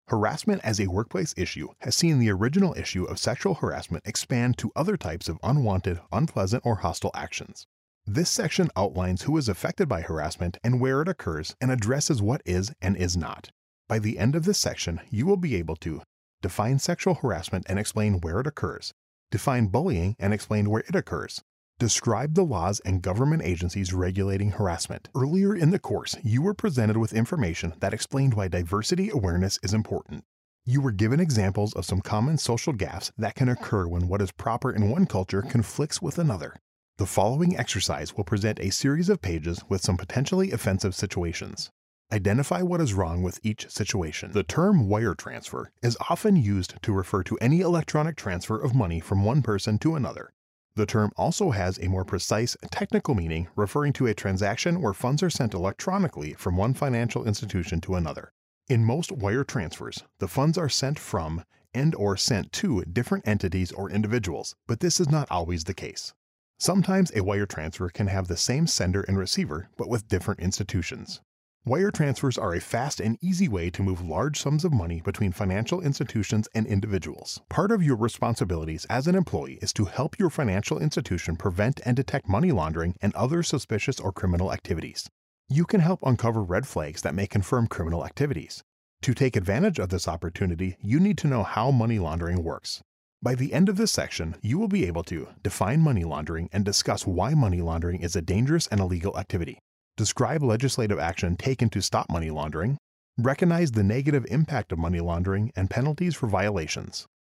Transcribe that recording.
Harassment as a workplace issue has seen the original issue of sexual harassment expand to other types of unwanted, unpleasant, or hostile actions. This section outlines who is affected by harassment and where it occurs and addresses what is and is not. By the end of this section, you will be able to define sexual harassment and explain where it occurs, define bullying and explain where it occurs, describe the laws and government agencies regulating harassment. Earlier in the course, you were presented with information that explained why diversity awareness is important. You were given examples of some common social gaffes that can occur when what is proper in one culture conflicts with another. The following exercise will present a series of pages with some potentially offensive situations. Identify what is wrong with each situation. The term wire transfer is often used to refer to any electronic transfer of money from one person to another. The term also has a more precise technical meaning referring to a transaction where funds are sent electronically from one financial institution to another. In most wire transfers, the funds are sent from and/or sent to different entities or individuals, but this is not always the case. Sometimes a wire transfer can have the same sender and receiver, but with different institutions. Wire transfers are a fast and easy way to move large sums of money between financial institutions and individuals. Part of your responsibilities as an employee is to help your financial institution prevent and detect money laundering and other suspicious or criminal activities. You can help uncover red flags that may confirm criminal activities. To take advantage of this opportunity, you need to know how money laundering works. By the end of this section, you will be able to define money laundering and discuss why money laundering is a dangerous and illegal activity. Describe legislative action taken to stop money laundering, recognize the negative impact of money laundering and penalties for violations,